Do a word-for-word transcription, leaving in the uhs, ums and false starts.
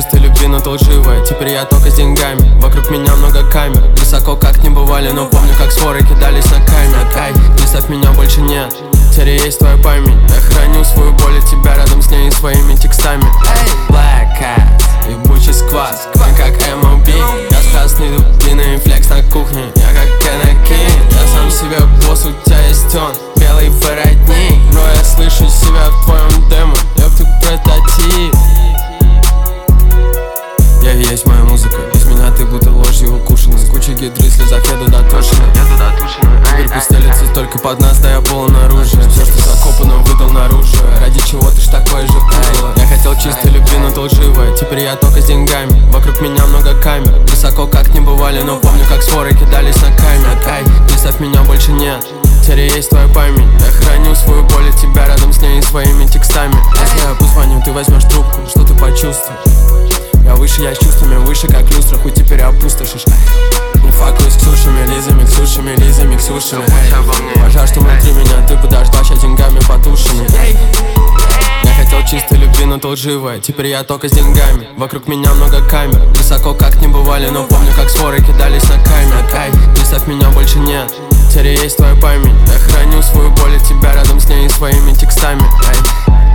чистой любви, но ты лживая. Теперь я только с деньгами, вокруг меня много камер. Высоко как не бывали, но помню, как своры кидались на камень. Ай, представь, меня больше нет, теперь есть твоя память. Я храню свою боль от тебя рядом с ней и своими текстами. Black Cat, ебучий сквад, не как эм о би. Я с красной дубиной, флекс на кухне, я как Кеннеки. Я сам себе босс, у тебя есть он, белый воротник. Но я слышу себя в твоем демо, я ты прототип. Я и есть моя музыка, из меня ты будто ложью укушена. С кучей гидры, слезах еду дотушена. Дверку стелится только под нас, да я полон оружия. Все, что закопано, выдал наружу. Ради чего ты ж такой же было? Я хотел чистой любви, но ты лживая. Теперь я только с деньгами, вокруг меня много камер. Высоко как не бывали, но помню, как своры кидались на камень. Ай, представь, меня больше нет, теперь есть твоя память. Я храню свою боль от тебя рядом с ней и своими текстами. Если я позвоню, ты возьмешь трубку, что ты почувствуешь? Я выше, я с чувствами, выше как люстра, хоть теперь опустошишь. Не факуй с Ксюшами, Лизами, Ксюшами, Лизами, Ксюшами. Пожар, что внутри меня, ты подождал, сейчас деньгами потушены. Я хотел чистой любви, но ты лживая. Теперь я только с деньгами, вокруг меня много камер. Высоко как не бывали, но помню, как своры кидались на камень. Ай, представь, меня больше нет, теперь есть твоя память. Я храню свою боль от тебя рядом с ней и своими текстами. Ай.